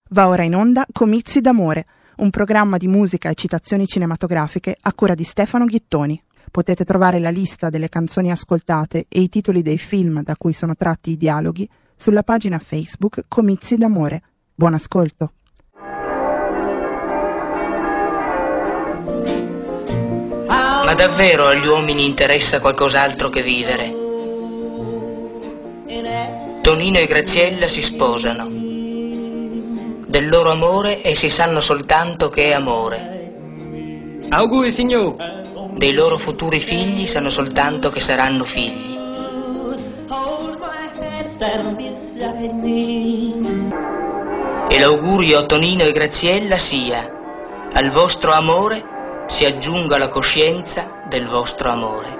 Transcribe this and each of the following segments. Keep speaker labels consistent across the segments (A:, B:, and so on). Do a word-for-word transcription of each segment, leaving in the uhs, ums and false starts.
A: Va ora in onda Comizi d'amore, un programma di musica e citazioni cinematografiche a cura di Stefano Ghittoni. Potete trovare la lista delle canzoni ascoltate e i titoli dei film da cui sono tratti i dialoghi sulla pagina Facebook Comizi d'amore. Buon ascolto.
B: Ma davvero agli uomini interessa qualcos'altro che vivere? Tonino e Graziella si sposano. Del loro amore essi sanno soltanto che è amore.
C: Auguri, signor.
B: Dei loro futuri figli sanno soltanto che saranno figli. E l'augurio a Tonino e Graziella sia: al vostro amore si aggiunga la coscienza del vostro amore.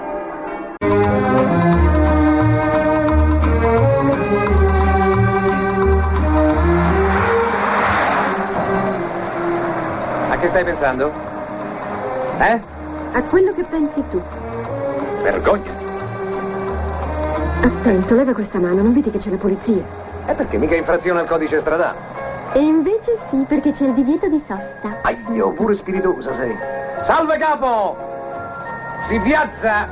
D: A che stai pensando? Eh?
E: A quello che pensi tu.
D: Vergognati.
E: Attento, leva questa mano, non vedi che c'è la polizia?
D: Eh, perché mica infrazione al codice stradale.
E: E invece sì, perché c'è il divieto di sosta.
D: Aio, pure spiritosa sei. Salve capo! Si piazza!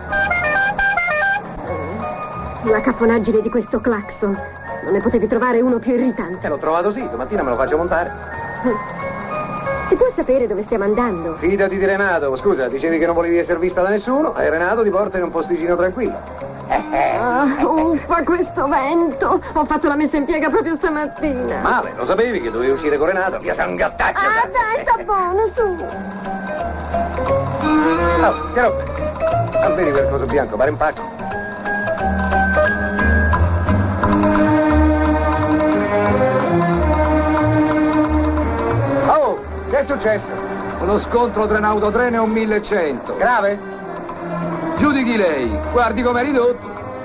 E: La cafonaggine di questo clacson. Non ne potevi trovare uno più irritante.
D: Eh, l'ho trovato sì, domattina me lo faccio montare.
E: Si può sapere dove stiamo andando?
D: Fidati di Renato. Scusa, dicevi che non volevi essere vista da nessuno e Renato ti porta in un posticino tranquillo.
E: Ah, uffa, questo vento! Ho fatto la messa in piega proprio stamattina.
D: Male, lo sapevi che dovevi uscire con Renato? Via San Gattaccio.
E: Ah, dai, sta buono, su!
D: Oh, che roba? Non vedi quel coso bianco, pare un pacco. Oh, che è successo?
F: Uno scontro tra un autotreno e un millecento.
D: Grave?
F: Giudichi lei, guardi com'è ridotto.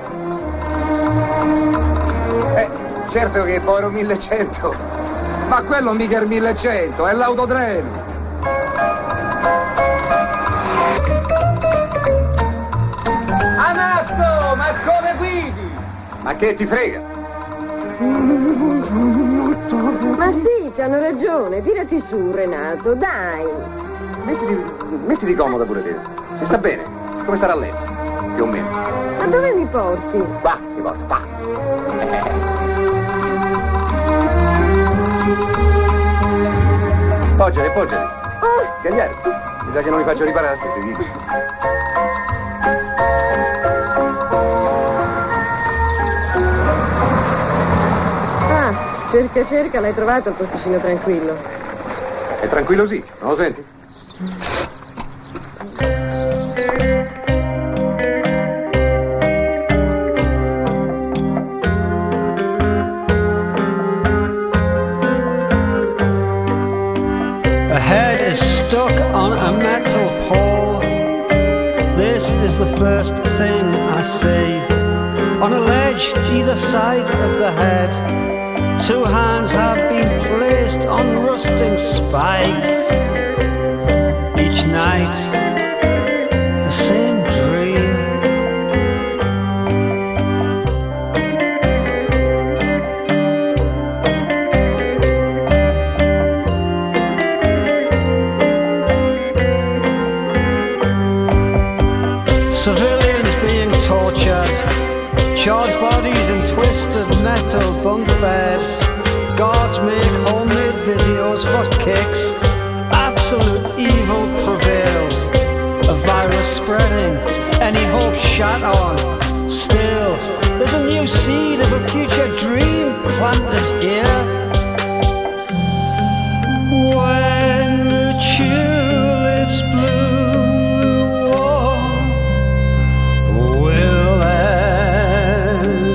D: Eh, certo che poi ero millecento.
F: Ma quello mica è il millecento, è l'autotreno.
C: Amatto, ma come guidi?
D: Ma che ti frega?
E: Ma sì, c'hanno ragione. Tirati su, Renato, dai.
D: Mettiti, mettiti comoda pure te. Ci sta bene? Come starà lei? Più o meno.
E: Ma dove mi porti?
D: Qua, ti porto, qua. Poggiati, poggiati.
E: Oh.
D: Gagliare, mi sa che non mi faccio riparare a sti sedili.
E: Ah, cerca cerca, l'hai trovato il posticino tranquillo.
D: È tranquillo sì, non lo senti?
G: A head is stuck on a metal pole. This is the first thing I see. On a ledge either side of the head, two hands have been placed on rusting spikes. Each night, the same dream. Civilians being tortured, charred bodies in twisted metal bunk beds. Guards make homemade videos for kicks. Absolute evil prevails. A virus spreading, any hope shut on. Still, there's a new seed of a future dream planted here. When the tulips bloom, the war will end.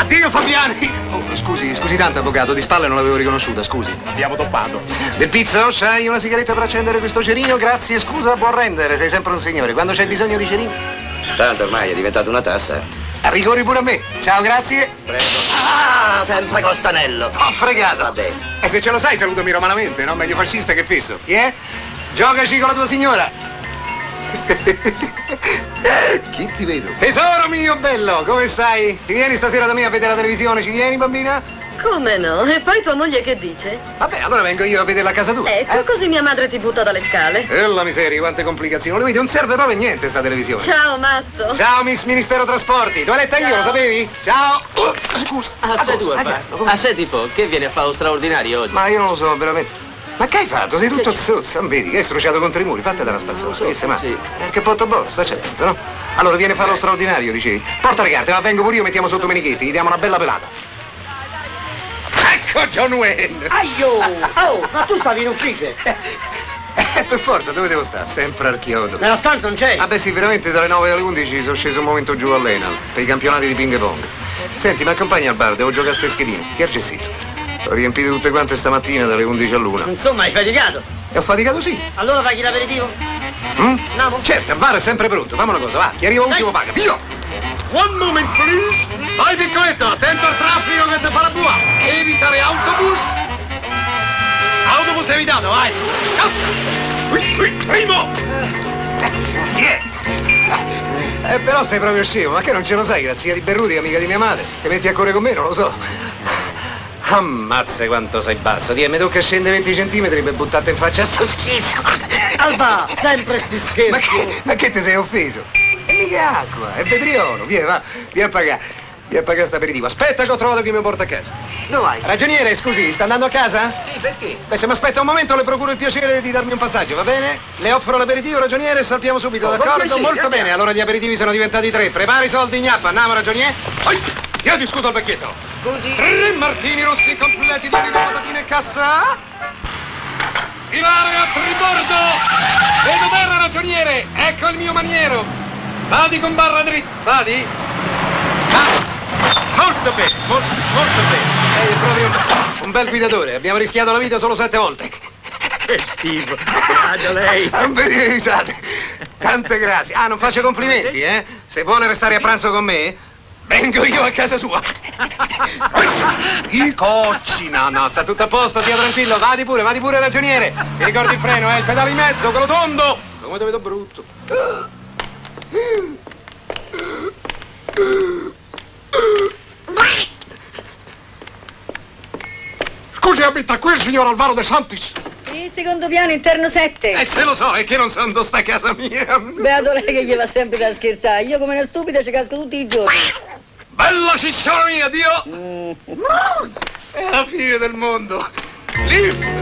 D: Addio Fabiani! Oh, scusi, scusi tanto, avvocato, di spalle non l'avevo riconosciuta, scusi.
F: Abbiamo toppato.
D: Del pizzo, c'hai una sigaretta per accendere questo cerino? Grazie, scusa, può rendere, sei sempre un signore. Quando c'è bisogno di cerini?
H: Tanto ormai è diventato una tassa.
D: Ricorri pure a me. Ciao, grazie.
H: Prego. Ah, sempre Costanello.
D: Ho fregato.
H: Vabbè.
D: E se ce lo sai, salutami romanamente, no? Meglio fascista che fisso. Chi è? Giocaci con la tua signora. Chi ti vedo? Tesoro mio bello, come stai? Ti vieni stasera da me a vedere la televisione? Ci vieni, bambina?
E: Come no? E poi tua moglie che dice?
D: Vabbè, allora vengo io a vederla a casa tua.
E: Ecco,
D: eh?
E: così mia madre ti butta dalle scale.
D: E la miseria, quante complicazioni. Lo vedi, non serve proprio a niente sta televisione.
E: Ciao, matto.
D: Ciao, Miss Ministero Trasporti. Tu hai letta io, lo sapevi? Ciao. Oh, scusa.
I: Ah, sei tu,
D: ah,
I: ah, senti un po', che viene a fare lo straordinario oggi?
D: Ma io non lo so, veramente. Ma che hai fatto? Sei tutto zozzo, vedi che hai strociato contro i muri, fattela una spazzola, so, che sei
I: sì.
D: eh, che porto buono, sta certo, no? Allora viene a fare lo straordinario, dicevi. Porta le carte, ma vengo pure io, mettiamo sotto Menichetti, gli diamo una bella pelata. Ecco John Wayne!
H: Aio! Oh, ma tu stavi in ufficio?
D: Eh, per forza, dove devo stare? Sempre al chiodo.
H: Nella stanza non c'è?
D: Vabbè sì, veramente dalle nove alle undici sono sceso un momento giù all'Enal, per i campionati di ping pong. Senti, mi accompagni al bar, devo giocare a ste schedine. Chi è il gessito? Ho riempito tutte quante stamattina dalle undici all'una.
H: Insomma, hai faticato?
D: E ho faticato sì.
H: Allora paghi l'aperitivo?
D: Mm?
H: Andiamo?
D: Certo, il bar è sempre pronto. Fammi una cosa, va. Chi arriva ultimo paga. Via!
F: One moment, please. Vai, piccoletto, attento al traffico che te fa la bua. Evitare autobus. Autobus evitato, vai. Scappa. Primo.
D: Chi è? Eh, però sei proprio scemo. Ma che non ce lo sai, la zia di Berruti, amica di mia madre? Ti metti a correre con me? Non lo so. Ammazza quanto sei basso. Dì, mi tocca scendere venti centimetri per buttarti in faccia a sto schizzo.
H: Alba, sempre sti scherzi.
D: Ma che, ma che ti sei offeso? E mica acqua, è vetriolo. Vieni, va, vieni a pagare. Vieni a pagare sta aperitivo. Aspetta che ho trovato chi mi porta a casa.
H: Dove vai?
D: Ragioniere, scusi, sta andando a casa?
H: Sì, perché?
D: Beh, se mi aspetta un momento le procuro il piacere di darmi un passaggio, va bene? Le offro l'aperitivo, ragioniere, e salpiamo subito,
H: Oh,
D: d'accordo?
H: piacere,
D: Molto
H: andiamo.
D: bene, allora gli aperitivi sono diventati tre. Prepari i soldi, gnappa. Andiamo, ragioniere.
F: Chiedi scusa al vecchietto.
H: Scusi?
F: Tre martini rossi completi di olive, patatine e cassa. Viva ragazzi, ribordo! Vedo terra, ragioniere! Ecco il mio maniero! Vadi con barra dritta, vadi! Ah, molto bene, molto, molto bene.
D: Lei è proprio un, un bel guidatore, abbiamo rischiato la vita solo sette volte.
H: Che tipo, grazie a lei.
D: Non vedi le risate. Tante grazie. Ah, non faccio complimenti, eh? Se vuole restare a pranzo con me, vengo io a casa sua. I cocci. No, no, sta tutto a posto, stia tranquillo. Vadi pure, vadi pure, ragioniere. Ti ricordi il freno, eh? Il pedale in mezzo, quello tondo. Come te vedo brutto.
F: Scusi, abita qui il signor Alvaro De Santis?
E: Sì, secondo piano, interno sette.
D: Eh, ce lo so, è che non so dove sta casa mia.
E: Beato lei che gli va sempre da scherzare. Io come una stupida ci casco tutti i giorni.
D: Bella cicciona mia, Dio!
E: Mm.
D: È la fine del mondo. Lift!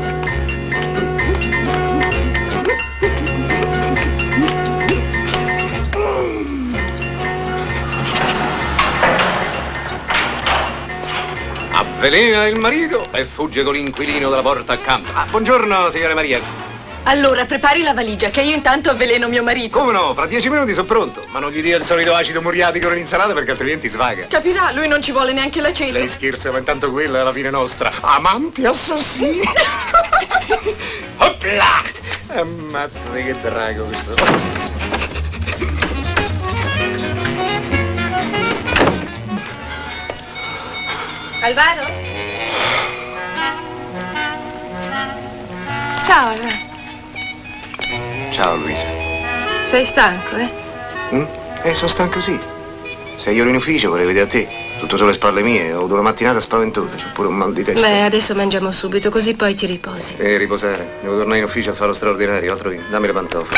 D: Avvelena il marito e fugge con l'inquilino dalla porta accanto. Ah, buongiorno, signora Maria.
J: Allora, prepari la valigia, che io intanto avveleno mio marito.
D: Come no? Fra dieci minuti sono pronto. Ma non gli dia il solito acido muriatico nell'insalata perché altrimenti svaga.
J: Capirà, lui non ci vuole neanche la cena.
D: Lei scherza, ma intanto quella è la fine nostra. Amanti assassini. Opla! Ammazza che drago questo.
J: Alvaro? Ciao, Alvaro.
D: Ciao, Luisa.
J: Sei stanco, eh?
D: Mm? Eh, sono stanco sì. Sei ore in ufficio, vorrei vedere a te. Tutto sulle spalle mie, ho avuto una mattinata spaventosa, c'ho pure un mal di testa.
J: Beh, adesso mangiamo subito, così poi ti riposi.
D: Eh, riposare. Devo tornare in ufficio a fare lo straordinario, altro che. Dammi le pantofole.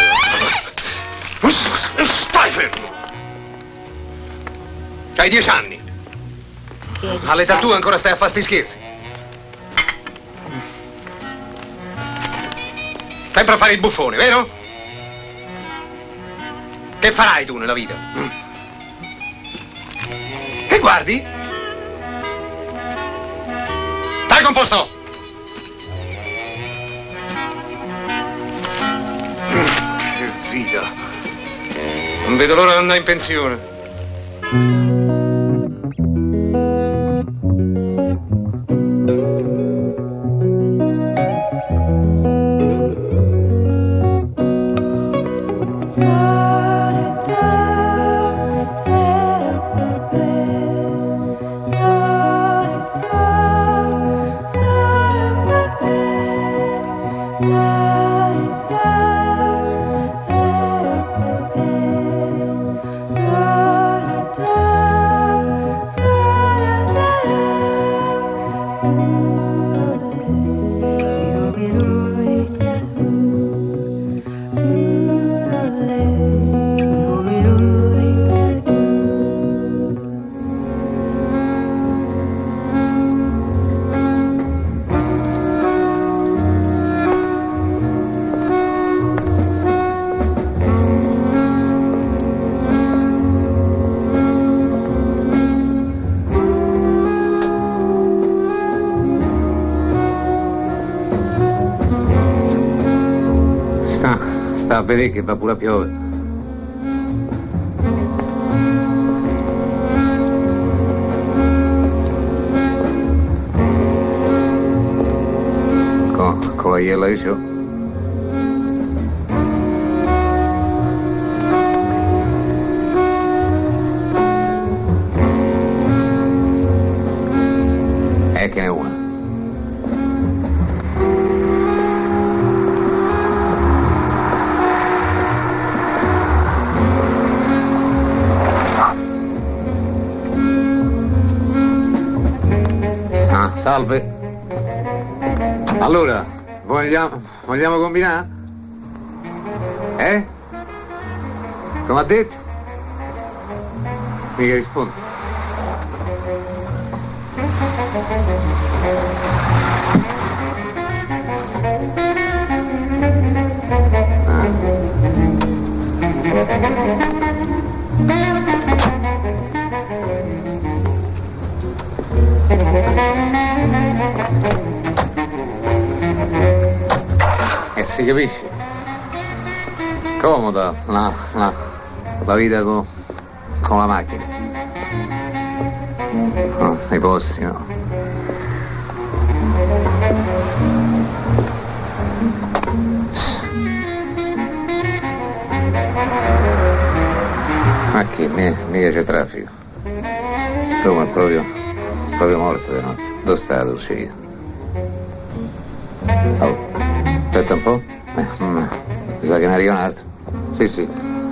D: Stai fermo! C'hai dieci anni.
J: Sì,
D: All'età tua ancora stai a fare sti scherzi. Sempre a fare il buffone, vero? Che farai tu nella vita? Mm? Che guardi? Stai composto! Mm, che vita! Non vedo l'ora di andare in pensione. Sta a vedere che va pure a piovere. Con, con la iella di ciò. E che ne una. Salve. Allora, vogliamo, vogliamo combinare? Eh? Come ha detto? Mica rispondo. E si capisce. Comoda la, la, la vita con, con la macchina. Oh, i posti, no. Ma che, mica c'è traffico. Roma è proprio, proprio morta di notte. Dove sta la uscita? Oh, aspetta un po'. Eh, mm, mi sa che ne arriva un altro. Sì, sì.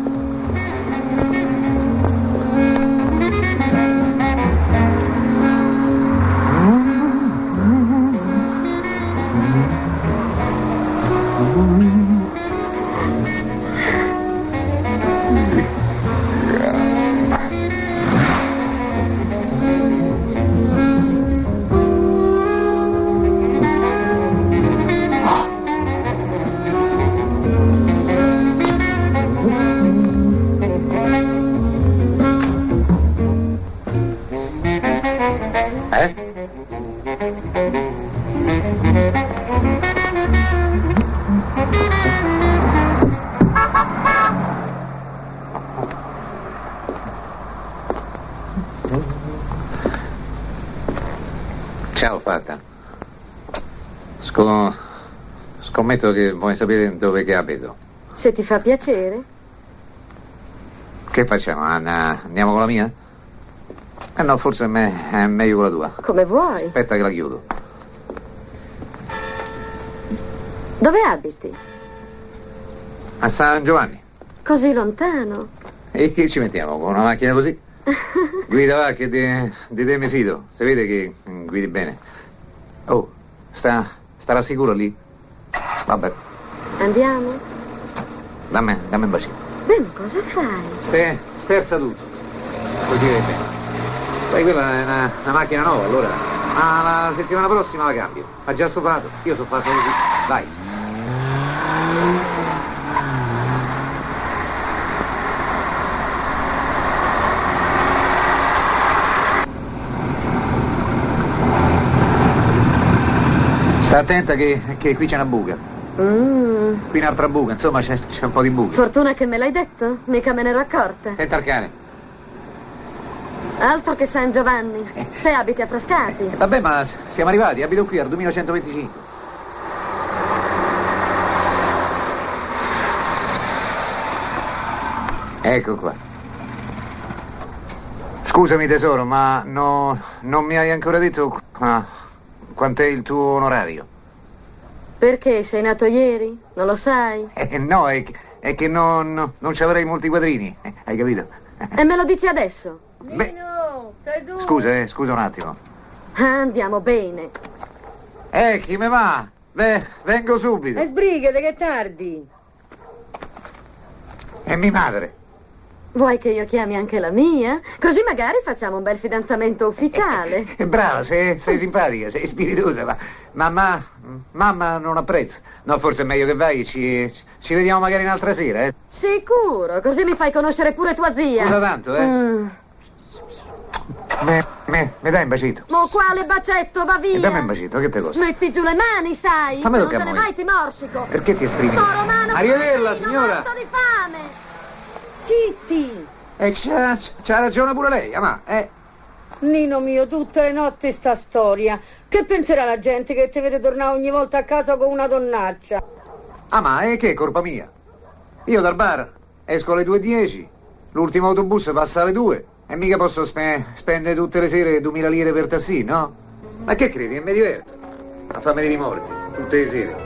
D: Ciao fatta. Scom- scommetto che vuoi sapere dove che abito.
E: Se ti fa piacere.
D: Che facciamo? Andiamo con la mia? Eh no, forse è, me- è meglio con la tua.
E: Come vuoi.
D: Aspetta che la chiudo.
E: Dove abiti?
D: A San Giovanni.
E: Così lontano.
D: E che ci mettiamo? Con una macchina così? Guida va che di, di te mi fido. Si vede che guidi bene. Oh, sta, starà sicuro lì? Vabbè.
E: Andiamo?
D: Dammi, dammi un bacino.
E: Beh, ma cosa fai?
D: Ste, sterza tutto. Così è bene. Sai, quella è una, una macchina nuova, allora. Ma la settimana prossima la cambio. Ha già stufato. Io sono fatto così. Vai. Sta attenta che, che qui c'è una buca.
E: Mm.
D: Qui un'altra buca, insomma c'è, c'è un po' di buche.
E: Fortuna che me l'hai detto, mica me ne ero accorta.
D: Senta il cane.
E: Altro che San Giovanni. Te abiti a Frascati.
D: Eh, vabbè, ma siamo arrivati, abito qui al duemilacentoventicinque. Ecco qua. Scusami tesoro, ma no, non mi hai ancora detto ah, quant'è il tuo onorario?
E: Perché? Sei nato ieri? Non lo sai?
D: Eh, no, è, è che non, non ci avrei molti quadrini, eh, hai capito?
E: E me lo dici adesso?
D: Beh,
E: Nino, sei tu?
D: scusa, eh, scusa un attimo.
E: Ah, andiamo bene.
D: Eh, chi me va? Beh, vengo subito.
K: E sbrigate che è tardi.
D: È mia madre.
E: Vuoi che io chiami anche la mia? Così magari facciamo un bel fidanzamento ufficiale.
D: Brava, sei, sei simpatica, sei spiritosa, ma mamma, mamma non apprezza. No, forse è meglio che vai, ci, ci vediamo magari un'altra sera, eh?
E: Sicuro, così mi fai conoscere pure tua zia.
D: Scusa tanto, eh?
E: Mm.
D: Me, me, me dai un bacetto?
E: Ma quale bacetto, va via.
D: E dammi un bacetto, che te costa?
E: Metti giù le mani, sai.
D: Fammi
E: Non te
D: toccare
E: ne
D: a
E: vai, ti morsico.
D: Perché ti esprimi?
E: Sto romano.
D: Arrivederla,
E: poverino,
D: signora.
E: morto di fame.
K: Zitti!
D: E c'ha, c'ha ragione pure lei, ma, eh?
K: Nino mio, tutte le notti sta storia. Che penserà la gente che ti vede tornare ogni volta a casa con una donnaccia?
D: Ah, ma è che è colpa mia? Io dal bar esco alle due e dieci, l'ultimo autobus passa alle due e mica posso spe- spendere tutte le sere duemila lire per tassì, no? Ma che credi? E mi diverto a farmi dei morti tutte le sere.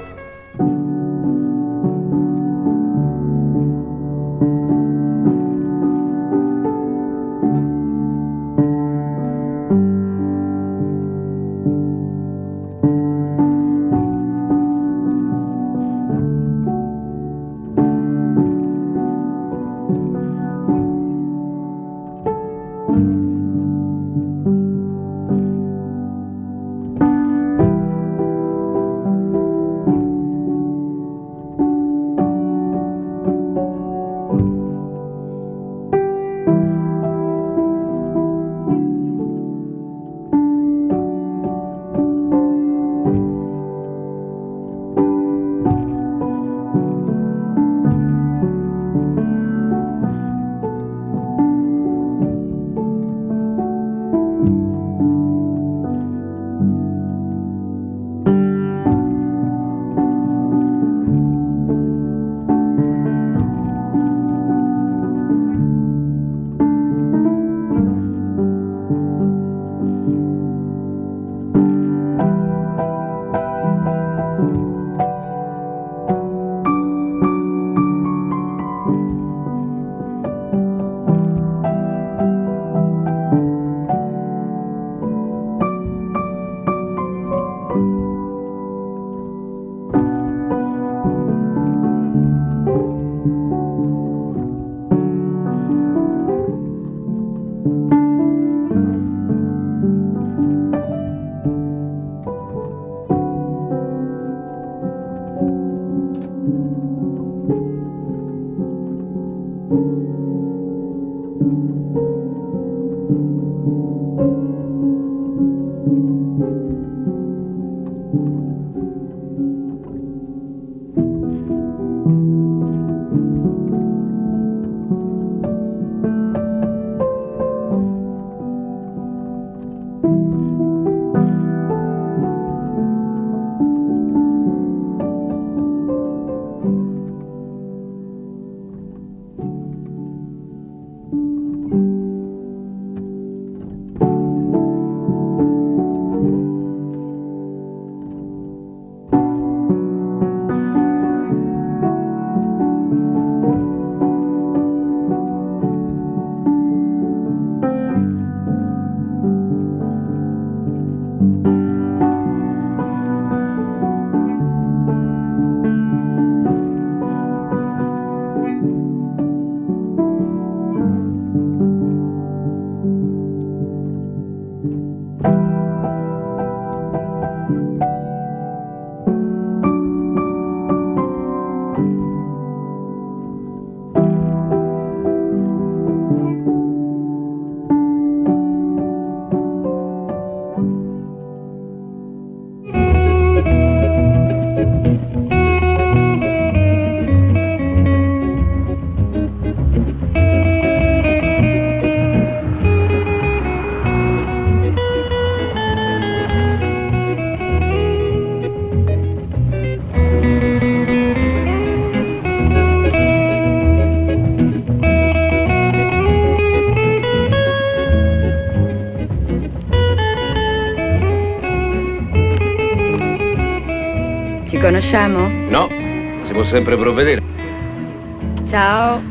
E: conosciamo?
F: No, si può sempre provvedere.
E: Ciao.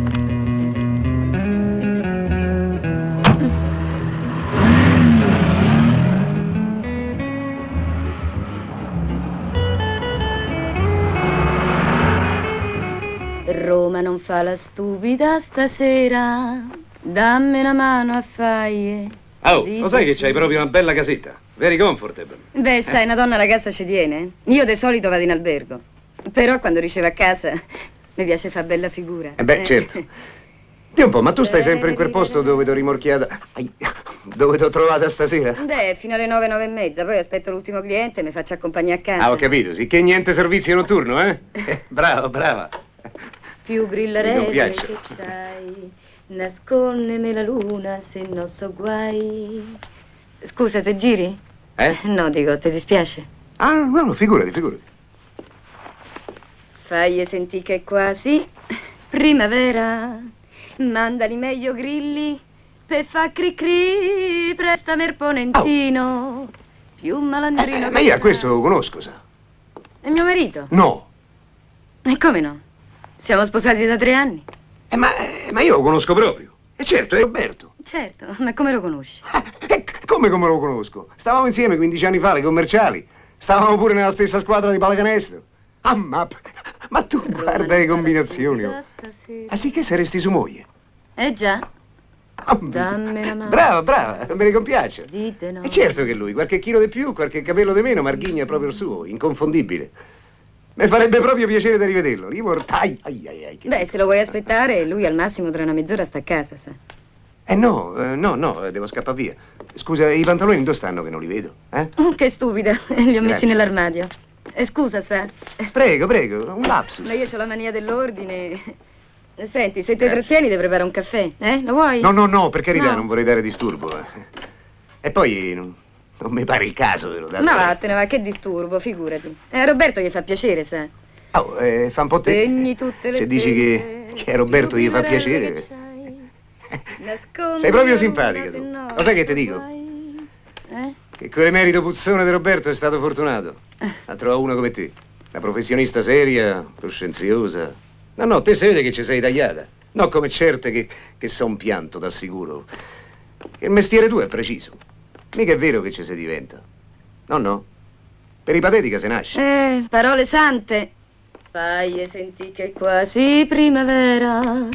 E: Roma non fa la stupida stasera, dammi una mano a faie.
F: Oh, lo sai che c'hai proprio una bella casetta? Very comfortable.
E: Beh, sai, una donna alla casa ci tiene. Io di solito vado in albergo. Però quando ricevo a casa mi piace fare bella figura.
F: Eh beh, certo. Di un po', ma tu stai sempre in quel posto dove t'ho rimorchiata... Ai, dove t'ho trovata stasera?
E: Beh, fino alle nove, nove e mezza. Poi aspetto l'ultimo cliente e mi faccio accompagnare a casa.
F: Ah, ho capito, sì che niente servizio notturno, eh? eh bravo, brava.
E: Più brillarelle
F: non piaccio.
E: che c'hai, nascondemi la luna se non so guai. Scusa, te giri?
F: Eh?
E: No, dico, ti dispiace?
F: Ah, no, no, figurati, figurati.
E: Fai sentì che è quasi primavera, mandali meglio grilli per fa cri cri, prestami il ponentino, oh. Più malandrino
F: eh,
E: che
F: ma io a questo lo conosco, sa.
E: È mio marito?
F: No.
E: E come no? Siamo sposati da tre anni.
F: Eh, ma, eh, ma io lo conosco proprio. E certo, è Roberto.
E: Certo, ma come lo conosci?
F: Eh, come come lo conosco? Stavamo insieme quindici anni fa, le commerciali. Stavamo pure nella stessa squadra di pallacanestro. Ah, ma, ma tu Roma guarda le combinazioni. Oh. Ah, sì che saresti su moglie?
E: Eh già.
F: Oh,
E: dammi una mano.
F: Brava, brava, me ne compiace.
E: Dite no.
F: E certo che lui, qualche chilo di più, qualche capello di meno, Marghigna è proprio il suo, inconfondibile. Mi farebbe proprio piacere di rivederlo. Rimortai. Ai, ai, ai,
E: Beh, se lo vuoi aspettare, lui al massimo tra una mezz'ora sta a casa, sa.
F: Eh no, eh, no, no, devo scappare via. Scusa, i pantaloni dove stanno che non li vedo? Eh?
E: Oh, che stupida, li ho messi
F: Grazie.
E: nell'armadio. Eh, scusa, sa.
F: Prego, prego, un lapsus.
E: Ma io ho la mania dell'ordine. Senti, se ti trattieni ti preparo un caffè, eh? Lo vuoi?
F: No, no, no, per carità,
E: No.
F: non vorrei dare disturbo. Eh. E poi non, non mi pare il caso, vero?
E: Ma vattene, va, che disturbo, figurati. Eh, a Roberto gli fa piacere, sa.
F: Oh, eh, fa un po' te.
E: Spegni tutte le
F: Se dici che, che a Roberto gli fa piacere.
E: Nascondi
F: Sei proprio
E: una
F: simpatica
E: se
F: tu.
E: no
F: Lo sai che ti dico?
E: guai. Eh?
F: Che quell'emerito puzzone di Roberto è stato fortunato. A trovare una come te. Una professionista seria, coscienziosa. No, no, te si vede che ci sei tagliata. No come certe che, che son pianto, t'assicuro. Che il mestiere tuo è preciso. Mica è vero che ci si diventa. No, no. Peripatetica se nasce.
E: Eh, parole sante. Fai e senti che è quasi primavera.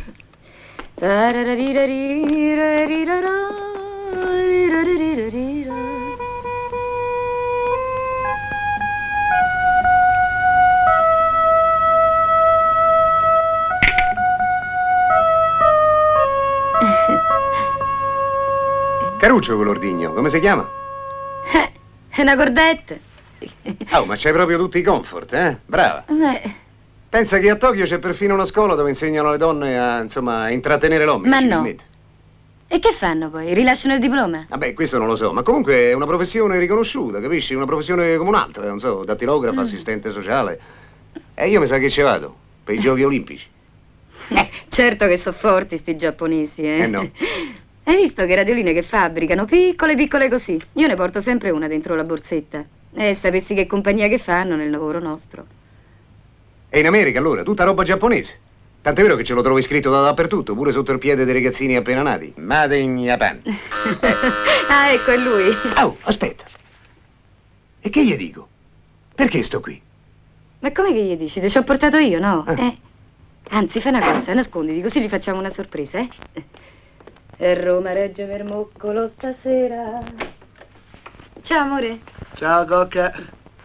F: Caruccio quell'ordigno, come si chiama?
E: Eh, è una cordetta.
F: Oh, ma c'hai proprio tutti i comfort, eh? Brava.
E: Eh,
F: Pensa che a Tokyo c'è perfino una scuola dove insegnano alle donne a, insomma, a intrattenere l'uomo.
E: Ma no. E che fanno poi? Rilasciano il diploma?
F: Vabbè, questo non lo so, ma comunque è una professione riconosciuta, capisci? Una professione come un'altra, non so, dattilografa,
E: Mm.
F: assistente sociale. E io mi sa che ci vado, per i giochi olimpici.
E: Eh, certo che sono forti sti giapponesi, eh?
F: Eh no.
E: Hai visto che radioline che fabbricano? Piccole, piccole così. Io ne porto sempre una dentro la borsetta. E sapessi che compagnia che fanno nel lavoro nostro.
F: E in America, allora, tutta roba giapponese. Tant'è vero che ce lo trovo scritto da dappertutto, pure sotto il piede dei ragazzini appena nati. Made in Japan.
E: Ah, ecco, è lui.
F: Oh, aspetta. E che gli dico? Perché sto qui?
E: Ma come che gli dici? Te ci ho portato io, no?
F: Ah.
E: Eh. Anzi, fai una cosa, nasconditi, così gli facciamo una sorpresa, eh? E Roma Reggio Vermoccolo stasera. Ciao, amore.
L: Ciao, Cocca.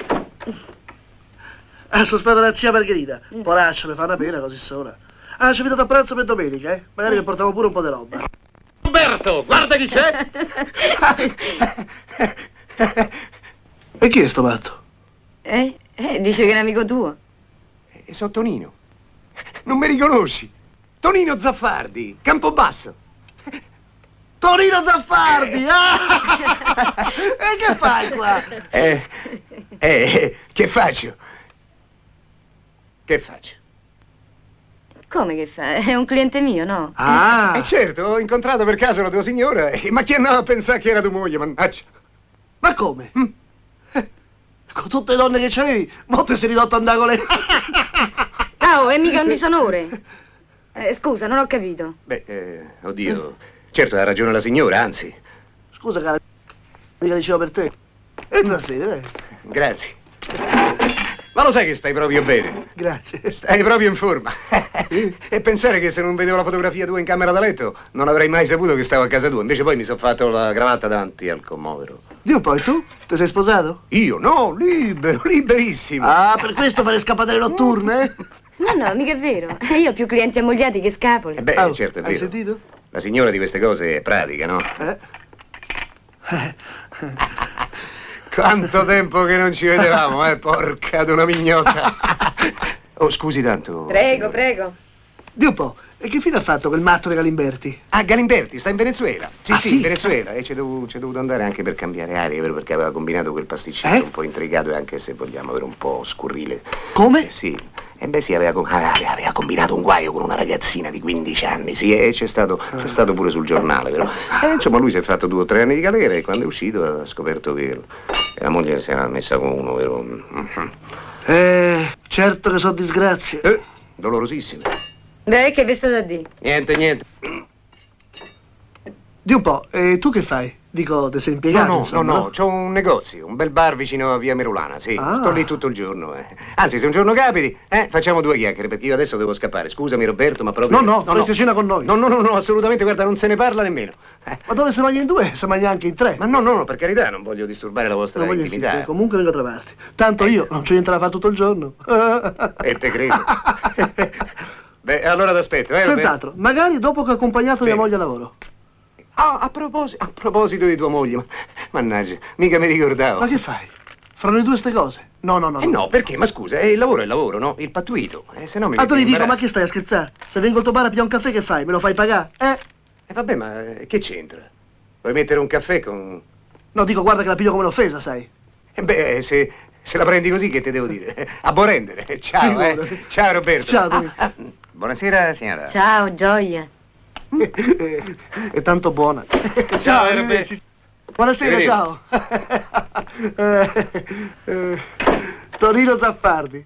L: Ah, sono stata da zia Margherita. Poraccia, mi fa una pena così sola. Ah, ci ho invitato a pranzo per domenica, eh? Magari mi portavo pure un po' di roba.
C: Roberto, guarda chi c'è!
L: E chi è sto matto?
E: Eh? Eh, dice che è un amico tuo.
F: E so Tonino. Non mi riconosci? Tonino Zaffardi, Campobasso.
L: Tonino Zaffardi! Ah! E che fai qua?
F: Eh, eh, che faccio? Che faccio?
E: Come che fa? È un cliente mio, no?
L: Ah!
F: Eh certo, ho incontrato per caso la tua signora, eh, ma chi andava a pensare che era tua moglie, mannaggia.
L: Ma come?
F: Mm.
L: con tutte le donne che c'avevi, mo te sei ridotto a andare con lei.
E: Ah, oh, è mica un disonore. Eh, scusa, non ho capito.
M: Beh, eh, oddio, certo ha ragione la signora, anzi.
L: Scusa, cara, mica dicevo per te. Entra a sedere, dai.
M: Grazie. Ma lo sai che stai proprio bene?
L: Grazie.
M: Stai proprio in forma. E pensare che se non vedevo la fotografia tua in camera da letto non avrei mai saputo che stavo a casa tua. Invece poi mi sono fatto la cravatta davanti al comodoro.
L: Dì un po', e tu? Ti sei sposato?
M: Io? No, libero, liberissimo.
L: Ah, per questo fare scappatelle notturne?
E: No, no, mica è vero. Io ho più clienti ammogliati che scapoli.
M: Eh beh,
L: oh,
M: certo, è vero.
L: Hai sentito?
M: La signora di queste cose è pratica, no?
L: Eh?
M: Quanto tempo che non ci vedevamo, eh, porca d'una mignotta. Oh, scusi tanto.
E: Prego, prego.
L: Dì un po', e che fine ha fatto quel matto di Galimberti?
M: Ah, Galimberti, sta in Venezuela. Sì,
L: ah,
M: sì,
L: sì,
M: in Venezuela. E c'è dovuto, dovuto andare anche per cambiare aria, vero? Perché aveva combinato quel pasticcino
L: eh?
M: un po' intrigato e anche, se vogliamo, per un po' scurrile.
L: Come?
M: Eh, sì. E beh, sì, aveva, aveva, aveva combinato un guaio con una ragazzina di quindici anni, sì, e c'è stato, ah. c'è stato pure sul giornale, vero? E insomma, lui si è fatto due o tre anni di galera e quando è uscito ha scoperto che la moglie si era messa con uno, vero?
L: Eh, certo che so disgrazie.
M: Eh, dolorosissime.
E: Beh, che vi state a dire?
M: Niente, niente.
L: Di un po', e tu che fai? Dico, ti sei impiegato?
M: No, no,
L: insomma,
M: no, no, c'ho un negozio, un bel bar vicino a via Merulana, sì.
L: Ah.
M: Sto lì tutto il giorno, eh. Anzi, se un giorno capiti, eh, facciamo due chiacchiere, perché io adesso devo scappare. Scusami, Roberto, ma proprio...
L: No, no, no, no. Cena con noi.
M: No, no, no, no, assolutamente, guarda, non se ne parla nemmeno. Eh.
L: Ma dove si mangia in due? Si mangia anche in tre.
M: Ma no, no, no, per carità, non voglio disturbare la vostra
L: non
M: intimità.
L: Insistere, comunque vengo a trovarti. Tanto eh. io non c'ho niente da fare tutto il giorno.
M: E te credo. Beh, allora t'aspetto, eh?
L: Senz'altro, magari dopo che ho accompagnato mia moglie a lavoro.
M: Ah, a proposito, a proposito di tua moglie, ma, mannaggia, mica mi ricordavo.
L: Ma che fai? Fra le due ste cose? No, no, no.
M: Eh no, no perché? Ma scusa, eh, il lavoro è il lavoro, no? Il pattuito, eh, se no mi...
L: Ah, tu gli dico, ma che stai a scherzare? Se vengo al tuo bar a pigliare un caffè, che fai? Me lo fai pagare, eh?
M: Eh vabbè, ma eh, che c'entra? Vuoi mettere un caffè con...
L: No, dico, guarda che la piglio come l'offesa, sai?
M: Eh beh, se, se la prendi così, che te devo dire? A borrendere. Ciao, eh. Ciao, Roberto.
L: Ciao,
M: ah, ah. Buonasera, signora.
E: Ciao, Gioia.
L: È tanto buona.
M: Ciao, ciao Roberto.
L: Buonasera, ciao. eh, eh, Torino Zaffardi.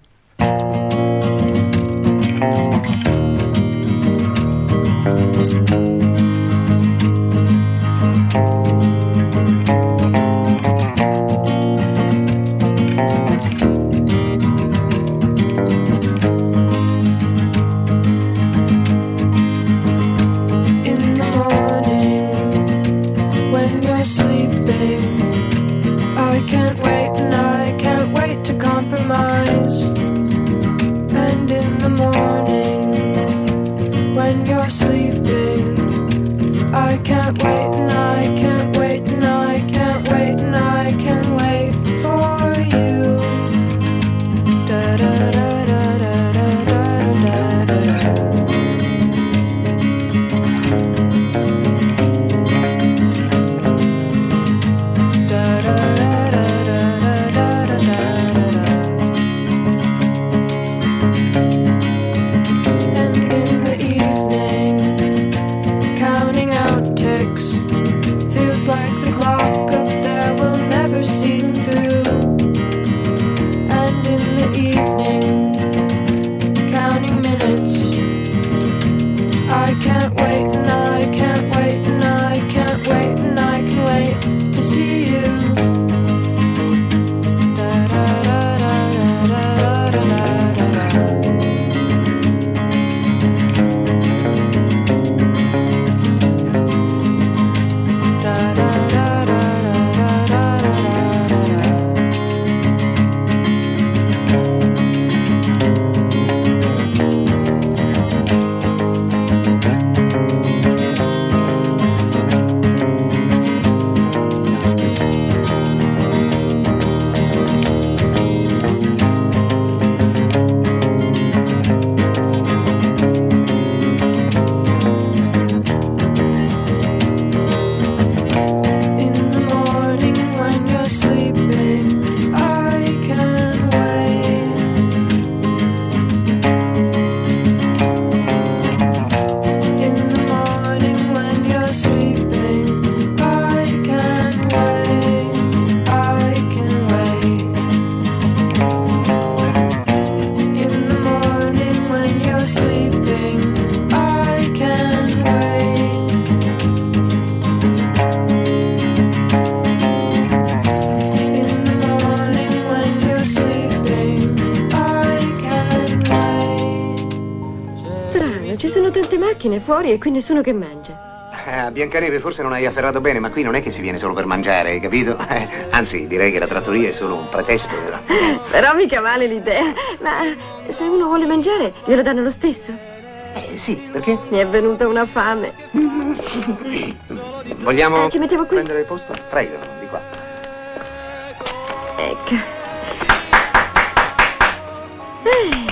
J: macchine fuori e qui nessuno che mangia.
M: Eh, a Biancaneve forse non hai afferrato bene, ma qui non è che si viene solo per mangiare, hai capito? Eh, anzi, direi che la trattoria è solo un pretesto, però.
J: Però mica male l'idea. Ma se uno vuole mangiare, glielo danno lo stesso?
M: Eh, sì, perché?
J: Mi è venuta una fame.
M: Vogliamo
J: eh, ci mettiamo qui?
M: prendere posto? Prego, di qua.
J: Ecco. Eh.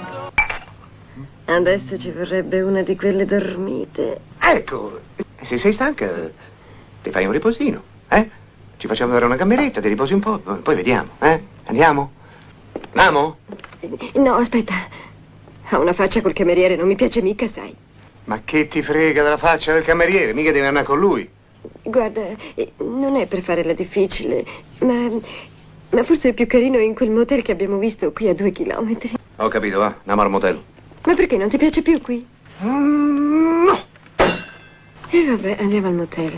J: Adesso ci vorrebbe una di quelle dormite.
M: Ecco, se sei stanca, ti fai un riposino, eh? Ci facciamo dare una cameretta, ti riposi un po', poi vediamo, eh? Andiamo? Andiamo?
J: No, aspetta. Ha una faccia col cameriere, non mi piace mica, sai.
M: Ma che ti frega della faccia del cameriere? Mica devi andare con lui.
J: Guarda, non è per fare la difficile, ma... ma forse è più carino in quel motel che abbiamo visto qui a due chilometri.
M: Ho capito, va, andiamo al motel.
J: Ma perché, non ti piace più qui?
M: Mm, no.
J: E vabbè, andiamo al motel.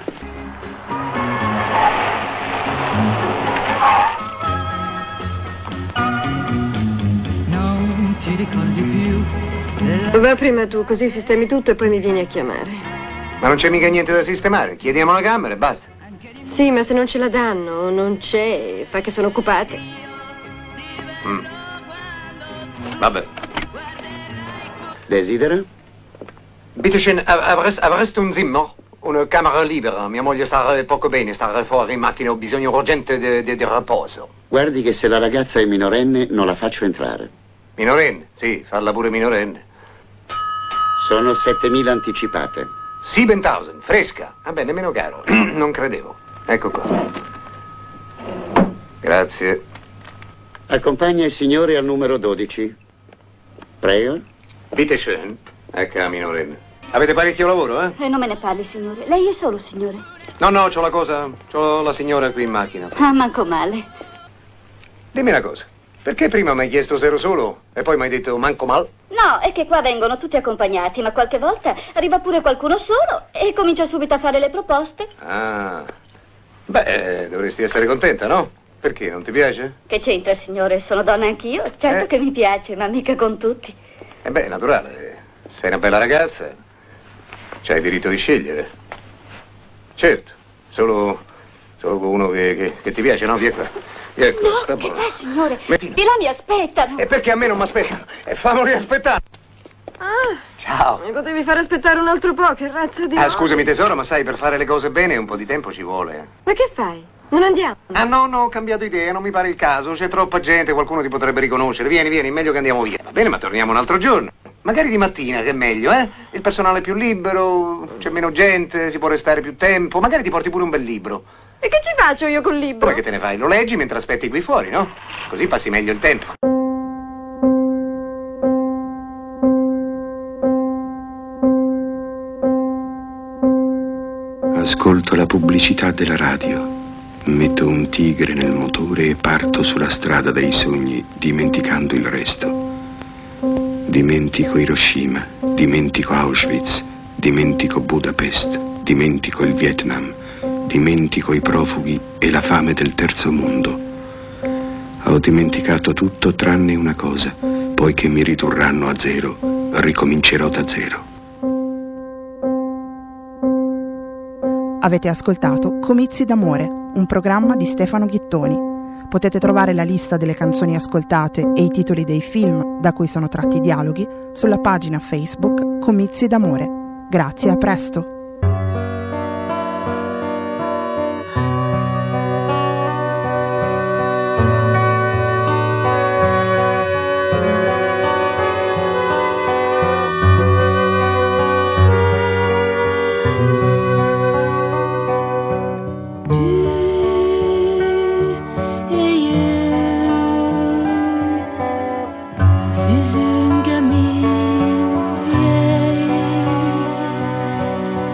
N: Non ti ricordi più?
J: Va prima tu, così sistemi tutto e poi mi vieni a chiamare.
M: Ma non c'è mica niente da sistemare, chiediamo la camera e basta.
J: Sì, ma se non ce la danno, non c'è, fa che sono occupate.
M: Mm. Vabbè.
O: Desidera?
M: Bitte schön, avresti, avresti un Zimmer? Una camera libera. Mia moglie sta poco bene, sta fuori in macchina, ho bisogno urgente di, di, di riposo.
O: Guardi che se la ragazza è minorenne non la faccio entrare.
M: Minorenne? Sì, farla pure minorenne.
O: Sono settemila anticipate.
M: settemilamila, fresca. Vabbè, nemmeno caro. Non credevo. Ecco qua. Grazie.
O: Accompagna il signore al numero dodici. Prego.
M: Bitte schön. Ecco la minorenne. Avete parecchio lavoro, eh?
P: E non me ne parli, signore. Lei è solo, signore.
M: No, no, c'ho la cosa... c'ho la signora qui in macchina.
P: Ah, manco male.
M: Dimmi una cosa. Perché prima mi hai chiesto se ero solo e poi mi hai detto manco mal?
P: No, è che qua vengono tutti accompagnati, ma qualche volta arriva pure qualcuno solo e comincia subito a fare le proposte.
M: Ah. Beh, dovresti essere contenta, no? Perché, non ti piace?
P: Che c'entra, signore? Sono donna anch'io. Certo
M: Eh?
P: che mi piace, ma mica con tutti.
M: Eh beh, naturale. Sei una bella ragazza. C'hai il diritto di scegliere. Certo. Solo... solo con uno che, che, che ti piace, no? Via qua. Via qua,
P: No,
M: sta
P: che
M: buono.
P: beh, signore.
M: Metti-
P: Di là mi aspettano.
M: E perché a me non mi aspettano? E famoli aspettare.
J: Ah,
M: Ciao.
J: mi potevi fare aspettare un altro po', che razza di...
M: Ah, scusami tesoro, ma sai, per fare le cose bene un po' di tempo ci vuole.
J: Ma che fai? Non andiamo?
M: Ah no, no, ho cambiato idea, non mi pare il caso. C'è troppa gente, qualcuno ti potrebbe riconoscere. Vieni, vieni, meglio che andiamo via. Va bene, ma torniamo un altro giorno. Magari di mattina, che è meglio, eh? Il personale è più libero, c'è meno gente, si può restare più tempo. Magari ti porti pure un bel libro.
J: E che ci faccio io col libro?
M: Poi che te ne fai? Lo leggi mentre aspetti qui fuori, no? Così passi meglio il tempo.
Q: Ascolto la pubblicità della radio, metto un tigre nel motore e parto sulla strada dei sogni, dimenticando il resto. Dimentico Hiroshima, dimentico Auschwitz, dimentico Budapest, dimentico il Vietnam, dimentico i profughi e la fame del terzo mondo. Ho dimenticato tutto tranne una cosa, poiché mi ridurranno a zero, ricomincerò da zero.
A: Avete ascoltato Comizi d'amore, un programma di Stefano Ghittoni. Potete trovare la lista delle canzoni ascoltate e i titoli dei film da cui sono tratti i dialoghi sulla pagina Facebook Comizi d'amore. Grazie, a presto!
N: Sizin gemim, yeah.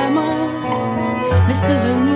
R: mort, mais ce que